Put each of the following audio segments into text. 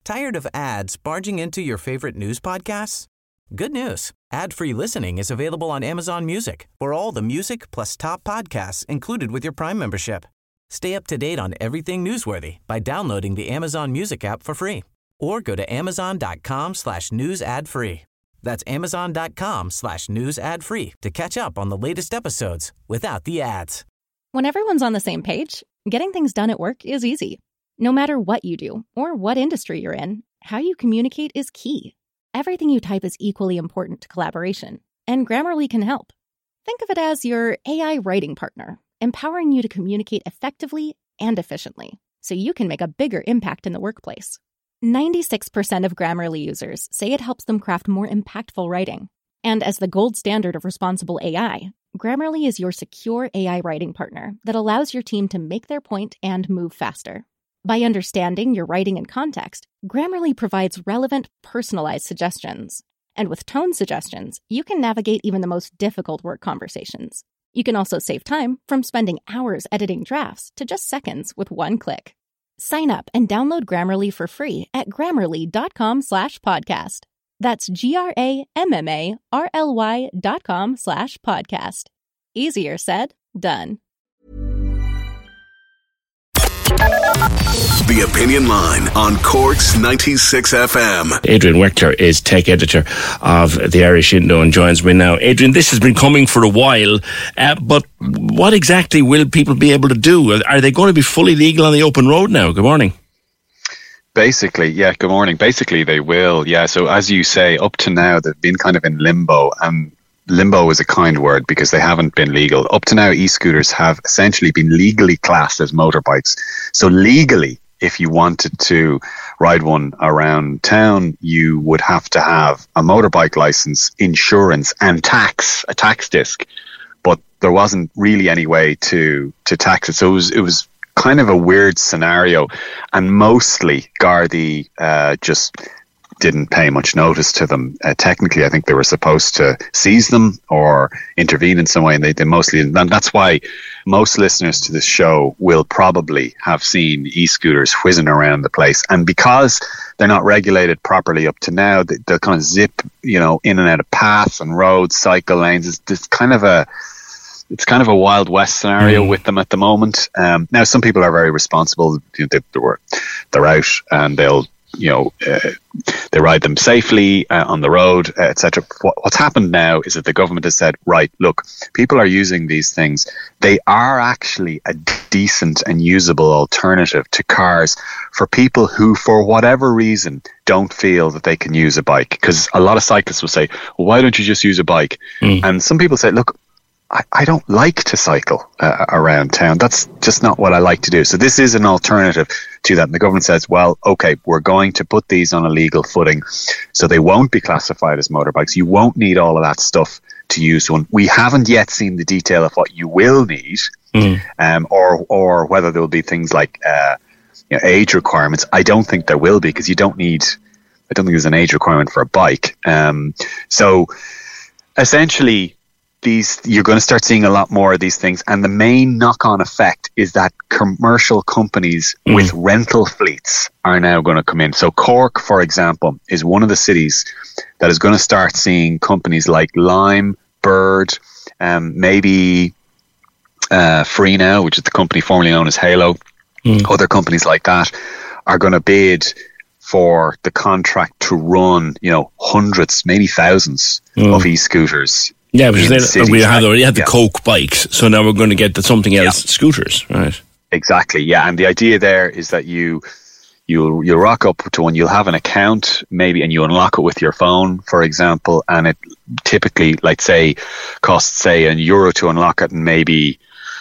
Tired of ads barging into your favorite news podcasts? Good news. Ad-free listening is available on Amazon Music for all the music plus top podcasts included with your Prime membership. Stay up to date on everything newsworthy by downloading the Amazon Music app for free or go to amazon.com/news ad free. That's amazon.com/news ad free to catch up on the latest episodes without the ads. When everyone's on the same page, getting things done at work is easy. No matter what you do or what industry you're in, how you communicate is key. Everything you type is equally important to collaboration, and Grammarly can help. Think of it as your AI writing partner, empowering you to communicate effectively and efficiently, so you can make a bigger impact in the workplace. 96% of Grammarly users say it helps them craft more impactful writing. And as the gold standard of responsible AI, Grammarly is your secure AI writing partner that allows your team to make their point and move faster. By understanding your writing and context, Grammarly provides relevant, personalized suggestions. And with tone suggestions, you can navigate even the most difficult work conversations. You can also save time from spending hours editing drafts to just seconds with one click. Sign up and download Grammarly for free at grammarly.com/podcast. That's GRAMMARLY.com/podcast. Easier said, done. The Opinion Line on Cork's 96 FM. Adrian Wechter is tech editor of the Irish Indo and joins me now. Adrian, this has been coming for a while, but what exactly will people be able to do? Are they going to be fully legal on the open road now? Good morning. Basically, yeah, good morning. Basically, they will, yeah. So as you say, up to now, they've been kind of in limbo, and limbo is a kind word because they haven't been legal. Up to now, e-scooters have essentially been legally classed as motorbikes. So legally, if you wanted to ride one around town, you would have to have a motorbike license, insurance, and a tax disc. But there wasn't really any way to tax it. So it was kind of a weird scenario, and mostly Gardaí just didn't pay much notice to them. Technically, I think they were supposed to seize them or intervene in some way, and they mostly didn't. And that's why most listeners to this show will probably have seen e-scooters whizzing around the place. And because they're not regulated properly up to now, they'll kind of zip, in and out of paths and roads, cycle lanes. It's kind of a Wild West scenario with them at the moment. Now, some people are very responsible. They're out and they'll, they ride them safely on the road, etc. What's happened now is that the government has said, right, look, people are using these things. They are actually a decent and usable alternative to cars for people who, for whatever reason, don't feel that they can use a bike. Because a lot of cyclists will say, well, why don't you just use a bike? And some people say, look, I don't like to cycle around town. That's just not what I like to do. So this is an alternative to that. And the government says, well, okay, we're going to put these on a legal footing so they won't be classified as motorbikes. You won't need all of that stuff to use one. We haven't yet seen the detail of what you will need, or whether there will be things like age requirements. I don't think there will be, because I don't think there's an age requirement for a bike. So essentially, you're going to start seeing a lot more of these things, and the main knock-on effect is that commercial companies with rental fleets are now going to come in. So Cork, for example, is one of the cities that is going to start seeing companies like Lime, Bird, maybe Free Now, which is the company formerly known as Halo. Other companies like that are going to bid for the contract to run, hundreds, maybe thousands of e-scooters. Yeah, because we already had the Coke bikes, so now we're going to get something else, scooters, right? Exactly, yeah. And the idea there is that you'll rock up to one, you'll have an account maybe, and you unlock it with your phone, for example, and it typically, costs €1 to unlock it, and maybe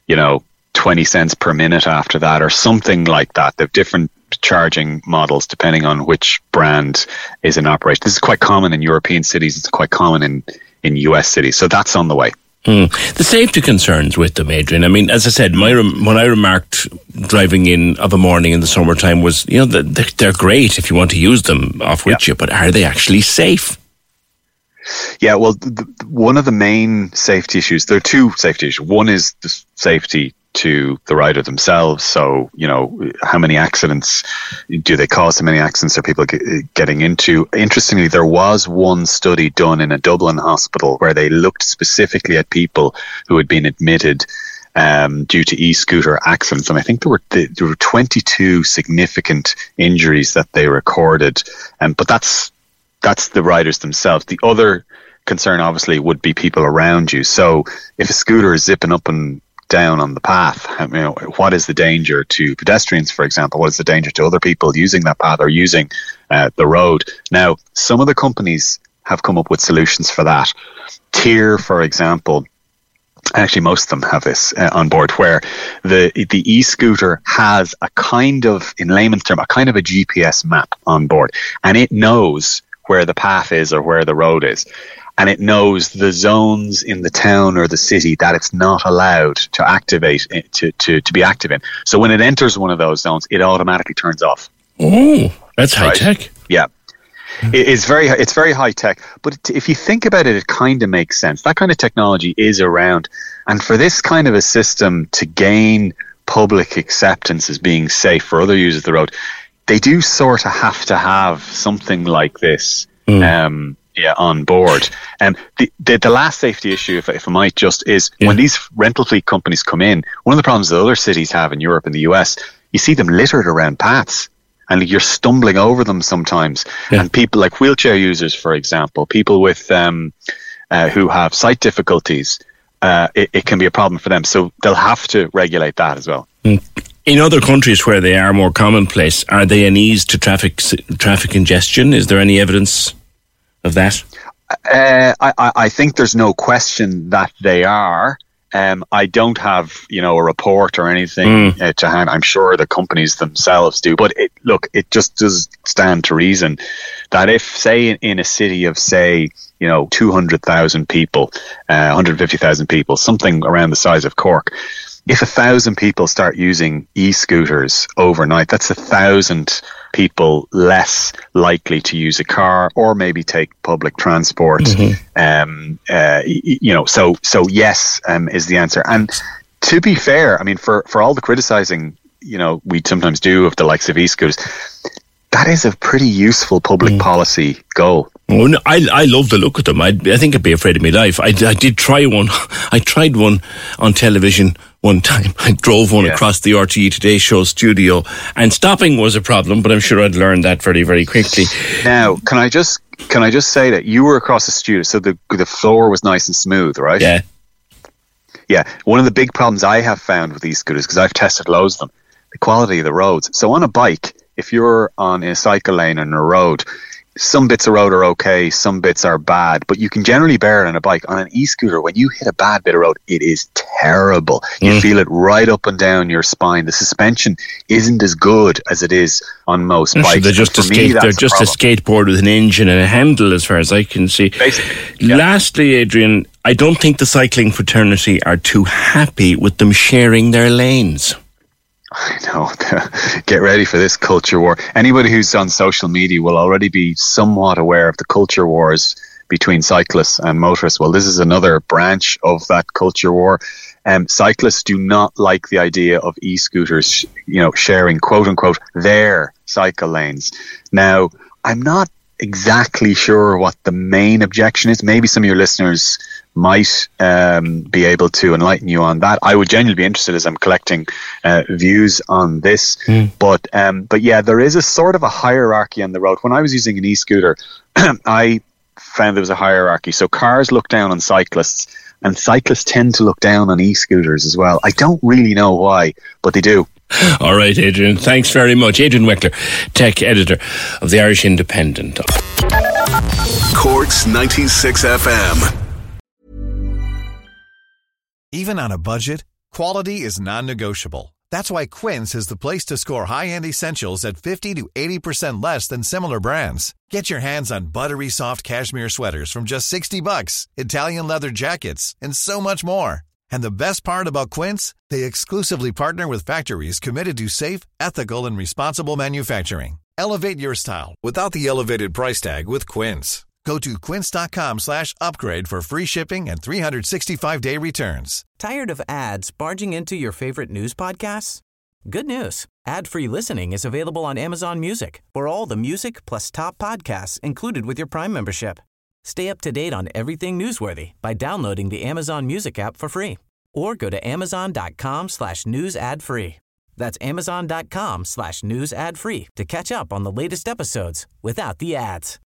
20 cents per minute after that, or something like that. They have different charging models depending on which brand is in operation. This is quite common in European cities. It's quite common in US cities. So that's on the way. The safety concerns with them, Adrian. I mean, as I said, when I remarked driving in of a morning in the summertime was, they're great if you want to use them off with you, but are they actually safe? Yeah, well, one of the main safety issues, there are two safety issues. One is the safety to the rider themselves. So, how many accidents do they cause? How many accidents are people getting into? Interestingly, there was one study done in a Dublin hospital where they looked specifically at people who had been admitted due to e-scooter accidents, and I think there were 22 significant injuries that they recorded. But that's the riders themselves. The other concern, obviously, would be people around you. So if a scooter is zipping up and down on the path, what is the danger to pedestrians, for example? What is the danger to other people using that path or using the road? Now, some of the companies have come up with solutions for that. Tier, for example, actually most of them have this on board, where the e-scooter has a kind of, in layman's term, a kind of a GPS map on board, and it knows where the path is or where the road is. And it knows the zones in the town or the city that it's not allowed to activate, to be active in. So when it enters one of those zones, it automatically turns off. Oh, that's high tech. Yeah. It's very high tech. But if you think about it, it kind of makes sense. That kind of technology is around. And for this kind of a system to gain public acceptance as being safe for other users of the road, they do sort of have to have something like this. On board. The last safety issue, if I might just, is when these rental fleet companies come in, one of the problems that other cities have in Europe and the US, you see them littered around paths and you're stumbling over them sometimes. Yeah. And people like wheelchair users, for example, people with who have sight difficulties, it can be a problem for them. So they'll have to regulate that as well. In other countries where they are more commonplace, are they an ease to traffic congestion? Is there any evidence of that? I think there's no question that they are. I don't have, a report or anything to hand. I'm sure the companies themselves do. But it just does stand to reason that if, say, in a city of, say, 200,000 people, 150,000 people, something around the size of Cork, if 1,000 people start using e-scooters overnight, that's 1,000 people less likely to use a car or maybe take public transport. Mm-hmm. So yes, is the answer. And to be fair, I mean, for all the criticizing, we sometimes do of the likes of e-scooters, that is a pretty useful public policy goal. Oh, no, I love the look of them. I think I'd be afraid of my life. I did try one. I tried one on television one time. I drove one across the RTE Today Show studio, and stopping was a problem, but I'm sure I'd learned that very, very quickly. Now, can I just say that you were across the studio, so the floor was nice and smooth, right? Yeah. Yeah. One of the big problems I have found with these scooters, because I've tested loads of them, the quality of the roads. So on a bike, if you're on a cycle lane on a road, some bits of road are okay, some bits are bad, but you can generally bear it on a bike. On an e-scooter, when you hit a bad bit of road, it is terrible. You feel it right up and down your spine. The suspension isn't as good as it is on most bikes. They're just a skateboard with an engine and a handle, as far as I can see. Basically. Yeah. Lastly, Adrian, I don't think the cycling fraternity are too happy with them sharing their lanes. I know. Get ready for this culture war. Anybody who's on social media will already be somewhat aware of the culture wars between cyclists and motorists. Well, this is another branch of that culture war. Cyclists do not like the idea of e-scooters, sharing, quote unquote, their cycle lanes. Now, I'm not exactly sure what the main objection is. Maybe some of your listeners might be able to enlighten you on that. I would genuinely be interested as I'm collecting views on this. But yeah, there is a sort of a hierarchy on the road. When I was using an e-scooter, I found there was a hierarchy. So cars look down on cyclists, and cyclists tend to look down on e-scooters as well. I don't really know why, but they do. All right, Adrian, thanks very much. Adrian Weckler, tech editor of the Irish Independent. Cork's 96 FM. Even on a budget, quality is non-negotiable. That's why Quince is the place to score high-end essentials at 50 to 80% less than similar brands. Get your hands on buttery soft cashmere sweaters from just $60, Italian leather jackets, and so much more. And the best part about Quince, they exclusively partner with factories committed to safe, ethical, and responsible manufacturing. Elevate your style without the elevated price tag with Quince. Go to quince.com/upgrade for free shipping and 365-day returns. Tired of ads barging into your favorite news podcasts? Good news. Ad-free listening is available on Amazon Music for all the music plus top podcasts included with your Prime membership. Stay up to date on everything newsworthy by downloading the Amazon Music app for free or go to amazon.com/news ad free. That's amazon.com/news ad free to catch up on the latest episodes without the ads.